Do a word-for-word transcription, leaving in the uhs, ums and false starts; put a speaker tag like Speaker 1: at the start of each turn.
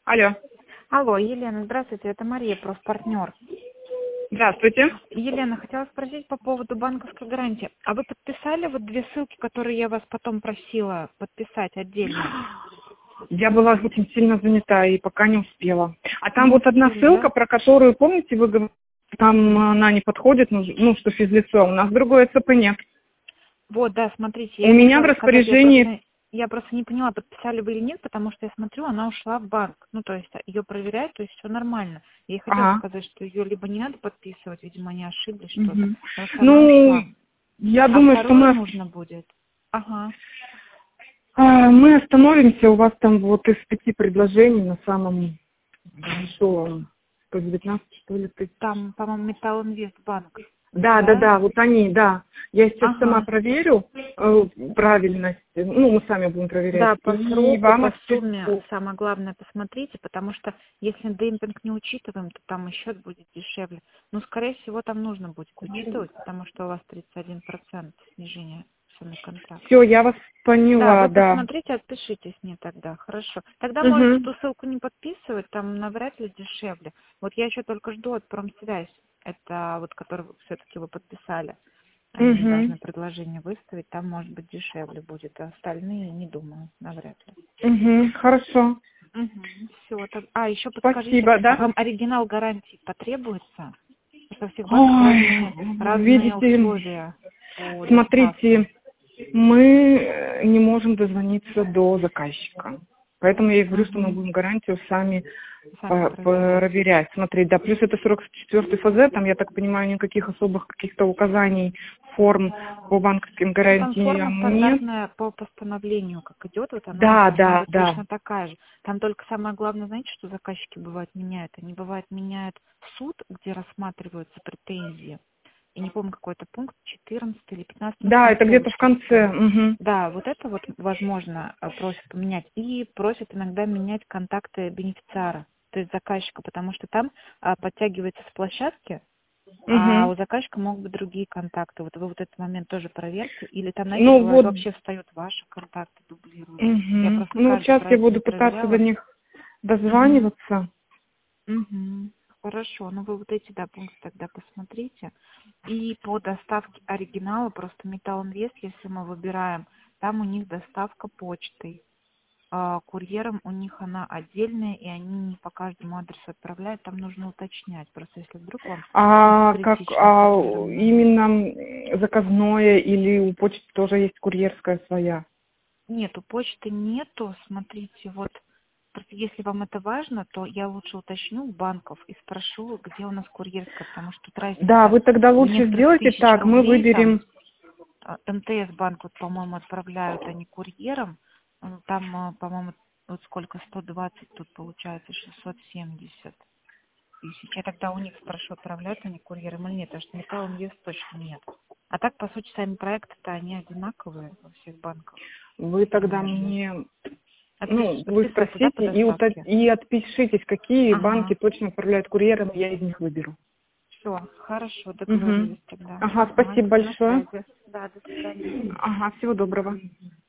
Speaker 1: Алло.
Speaker 2: Алло, Елена, здравствуйте, это Мария, профпартнер.
Speaker 1: Здравствуйте.
Speaker 2: Елена, хотела спросить по поводу банковской гарантии. А вы подписали вот две ссылки, которые я вас потом просила подписать отдельно?
Speaker 1: Я была очень сильно занята и пока не успела. А там
Speaker 2: Не
Speaker 1: вот одна
Speaker 2: успели,
Speaker 1: ссылка,
Speaker 2: да?
Speaker 1: про которую, помните, вы говорите, там она не подходит, ну, ну, что физлицо, у нас другое ЦП нет.
Speaker 2: Вот, да, смотрите,
Speaker 1: У
Speaker 2: я
Speaker 1: меня в
Speaker 2: хотела сказать, я
Speaker 1: распоряжении...
Speaker 2: просто, я просто не поняла, подписали вы или нет, потому что я смотрю, она ушла в банк. Ну, то есть ее проверяют, то есть все нормально. Я ей хотела
Speaker 1: Ага.
Speaker 2: сказать, что ее либо не надо подписывать, видимо, они ошиблись что-то,
Speaker 1: Мгм.
Speaker 2: потому что она
Speaker 1: Ну,
Speaker 2: ушла.
Speaker 1: я
Speaker 2: А
Speaker 1: думаю, что
Speaker 2: второе
Speaker 1: мы,
Speaker 2: нужно будет. Ага.
Speaker 1: а, мы остановимся. У вас там вот из пяти предложений на самом, что, сто девятнадцать, что ли, ты?
Speaker 2: Там, по-моему, Металлинвестбанк,
Speaker 1: Да, да,
Speaker 2: да?
Speaker 1: да, вот они, да. Я сейчас сама
Speaker 2: Ага.
Speaker 1: проверю э, правильность. Ну, мы сами будем проверять.
Speaker 2: Да, по
Speaker 1: И
Speaker 2: сроку,
Speaker 1: вам
Speaker 2: по сумме,
Speaker 1: отпишу.
Speaker 2: самое главное, посмотрите, потому что если демпинг не учитываем, то там и счет будет дешевле. Но, скорее всего, там нужно будет учитывать, потому что у вас тридцать один процент снижения суммы контракта.
Speaker 1: Все, я вас
Speaker 2: Да,
Speaker 1: поняла,
Speaker 2: вы
Speaker 1: да.
Speaker 2: посмотрите, отпишитесь мне тогда, хорошо. Тогда можете
Speaker 1: Угу.
Speaker 2: ту ссылку не подписывать, там навряд ли дешевле. Вот я еще только жду от Промсвязь, это вот, который все-таки вы подписали. Они
Speaker 1: Угу.
Speaker 2: должны предложение выставить, там может быть дешевле будет, а остальные не думаю, навряд ли.
Speaker 1: Угу. Хорошо.
Speaker 2: Угу. Все, так. А, еще подскажите,
Speaker 1: Спасибо,
Speaker 2: а
Speaker 1: да?
Speaker 2: вам оригинал гарантии потребуется? Со всех банков разные,
Speaker 1: Ой,
Speaker 2: разные
Speaker 1: видите,
Speaker 2: условия по доставке.
Speaker 1: смотрите, мы не можем дозвониться до заказчика. Поэтому я и говорю, что мы
Speaker 2: Угу.
Speaker 1: будем гарантию сами
Speaker 2: Сами
Speaker 1: по-
Speaker 2: проверять.
Speaker 1: проверять. Смотреть, да, плюс это сорок четвёртый ФЗ, там, я так понимаю, никаких особых каких-то указаний, форм по банковским
Speaker 2: Ну, там форма
Speaker 1: гарантиям нет.
Speaker 2: стандартная по постановлению, как идет, вот она и
Speaker 1: Да,
Speaker 2: должна
Speaker 1: да,
Speaker 2: быть
Speaker 1: да.
Speaker 2: точно такая же. Там только самое главное, знаете, что заказчики бывают меняют? Они бывают меняют в суд, где рассматриваются претензии. Я не помню, какой-то пункт, четырнадцатый или пятнадцатый, ну, в
Speaker 1: Да, это
Speaker 2: конце
Speaker 1: где-то
Speaker 2: вот
Speaker 1: в конце.
Speaker 2: чуть-чуть.
Speaker 1: Мгм.
Speaker 2: Да, вот это вот, возможно, э, просят поменять. И просят иногда менять контакты бенефициара, то есть заказчика, потому что там а, подтягивается с площадки, а
Speaker 1: Мгм.
Speaker 2: у заказчика могут быть другие контакты. Вот вы вот этот момент тоже проверьте. Или там, знаете,
Speaker 1: Ну
Speaker 2: бывает
Speaker 1: вот,
Speaker 2: вообще встают ваши контакты, дублируются. Я
Speaker 1: мгм.
Speaker 2: просто
Speaker 1: Ну вот
Speaker 2: каждый
Speaker 1: сейчас я
Speaker 2: проект
Speaker 1: буду
Speaker 2: не
Speaker 1: пытаться до
Speaker 2: проверяла.
Speaker 1: них
Speaker 2: Угу.
Speaker 1: дозваниваться.
Speaker 2: Угу. Хорошо, ну вы вот эти, да, пункты тогда посмотрите. И по доставке оригинала, просто Металл Инвест, если мы выбираем, там у них доставка почтой. А курьером у них она отдельная, и они не по каждому адресу отправляют, там нужно уточнять. Просто если вдруг вам ну,
Speaker 1: А как
Speaker 2: критично
Speaker 1: а,
Speaker 2: курьером надо.
Speaker 1: именно заказное или у почты тоже есть курьерская своя?
Speaker 2: Нет, у почты нету. Смотрите, вот просто если вам это важно, то я лучше уточню у банков и спрошу, где у нас курьерская, потому что тут
Speaker 1: Да,
Speaker 2: разница
Speaker 1: вы тогда
Speaker 2: в
Speaker 1: лучше
Speaker 2: несколько
Speaker 1: сделайте
Speaker 2: тысяч
Speaker 1: так, мы
Speaker 2: рублей там.
Speaker 1: выберем.
Speaker 2: А, МТС банк, вот, по-моему, отправляют они курьером. М, Там, а, по-моему, вот сколько, сто двадцать тут получается, шестьсот семьдесят тысяч. Я тогда у них спрошу, отправляют они курьером или нет, потому что Металл Инвест точно нет. А так, по сути, сами проекты-то, они одинаковые во всех банках.
Speaker 1: Вы тогда
Speaker 2: Они же
Speaker 1: мне, ну,
Speaker 2: отпиш-
Speaker 1: вы
Speaker 2: подписаться, да, по
Speaker 1: спросите и, уто-
Speaker 2: доставке?
Speaker 1: и отпишитесь, какие банки
Speaker 2: Ага.
Speaker 1: точно отправляют курьером, я из них выберу.
Speaker 2: Все, хорошо,
Speaker 1: Угу.
Speaker 2: договорились тогда.
Speaker 1: Ага,
Speaker 2: Ага,
Speaker 1: спасибо
Speaker 2: на
Speaker 1: большое.
Speaker 2: связи. Да, до свидания.
Speaker 1: Ага, всего доброго.